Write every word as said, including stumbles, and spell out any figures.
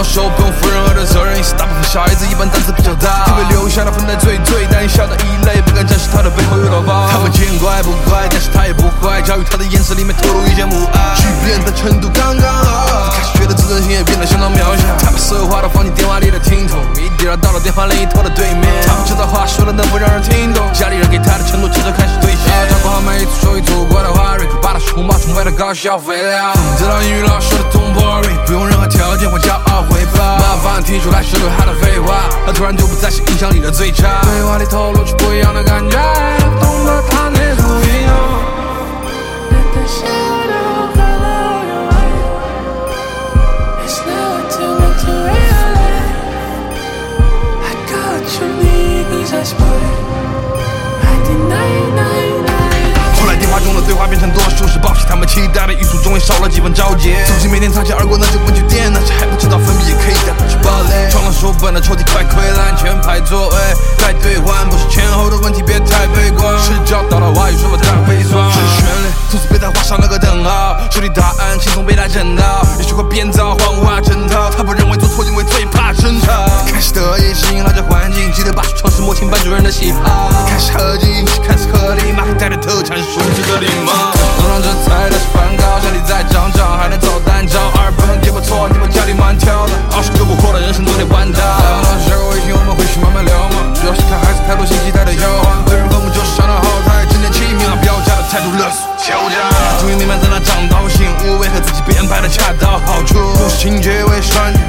老手不用负任何的责任，也是大部分小孩子一般胆子比较大，会被留下的分在最最胆小的一类，不敢展示他的背后有多高。他们见怪不怪，但是他也不坏，教育他的眼神里面透露一些母爱，巨变的程度刚刚好，开始觉得自尊心也变得相当渺小。他把所有话都放进电话里的听筒，一滴到了电话另一头的对面，他不知道话说的能不让人听懂，家里人给他的承诺接着开始兑现，照顾好每一次说一吐过的话，瑞克把他是红包充沛的高消费量，得到英语老师的通波瑞，不用任何条件或骄傲回报，麻烦提出来是对他的废话，他突然就不再是印象里的最差，对话里透露出不一样的感觉，懂得他内不一样。后来电话中的对话变成多数是报喜，他们期待的语速终于少了几分着急。从前每天擦肩而过那就文具店，那时还不知道粉笔也可以带回去堡垒。撞了手本的抽屉快溃烂，前排座位该兑换，不是前后的问题，别太悲观。视角到了话语说法太悲酸，这旋律从此被他画上了个等号，这里答案轻松被他整到，也许会编造谎话整套，他不认为做错，因为最怕争吵。开始得意适应了这环境，记得把床是摸清班主任的喜好，开始合计看似合理，马可带的特产是纯质的礼貌。能让这菜的是梵高，家里在涨涨还能走单招，二本也不错，你们家里蛮挑的，二十个不惑的人生都得弯道。下个微信我们会去慢慢聊吗？主要是看孩子态度信息态的摇晃，对人和睦就是上了后台，整点起名啊标价的态度勒索敲诈。终于你们在那长到醒悟，为何自己被安排的恰到好处，不是情节为拴